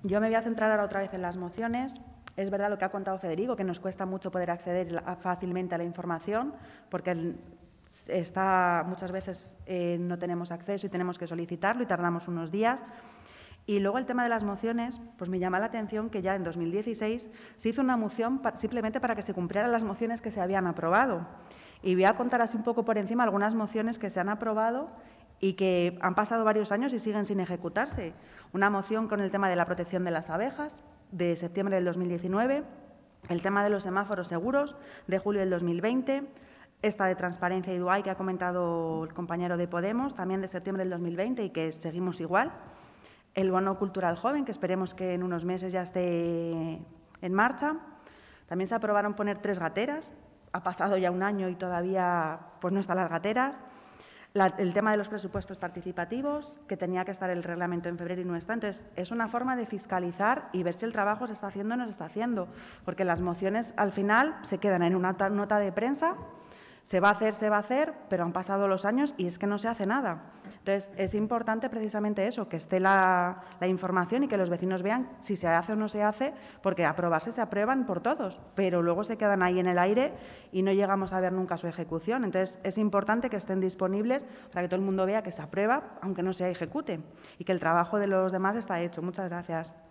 Yo me voy a centrar ahora otra vez en las mociones. Es verdad lo que ha contado Federico, que nos cuesta mucho poder acceder fácilmente a la información, porque muchas veces no tenemos acceso y tenemos que solicitarlo y tardamos unos días. Y luego el tema de las mociones, pues me llama la atención que ya en 2016 se hizo una moción simplemente para que se cumplieran las mociones que se habían aprobado. Y voy a contar así un poco por encima algunas mociones que se han aprobado y que han pasado varios años y siguen sin ejecutarse. Una moción con el tema de la protección de las abejas, de septiembre del 2019, el tema de los semáforos seguros, de julio del 2020, esta de transparencia y DUAI que ha comentado el compañero de Podemos, también de septiembre del 2020 y que seguimos igual. El bono cultural joven, que esperemos que en unos meses ya esté en marcha. También se aprobaron poner 3 gateras. Ha pasado ya un año y todavía pues, no están las gateras. El tema de los presupuestos participativos, que tenía que estar el reglamento en febrero y no está. Entonces, es una forma de fiscalizar y ver si el trabajo se está haciendo o no se está haciendo. Porque las mociones, al final, se quedan en una nota de prensa. Se va a hacer, pero han pasado los años y es que no se hace nada. Entonces, es importante precisamente eso, que esté la información y que los vecinos vean si se hace o no se hace, porque aprobarse se aprueban por todos, pero luego se quedan ahí en el aire y no llegamos a ver nunca su ejecución. Entonces, es importante que estén disponibles para que todo el mundo vea que se aprueba, aunque no se ejecute, y que el trabajo de los demás está hecho. Muchas gracias.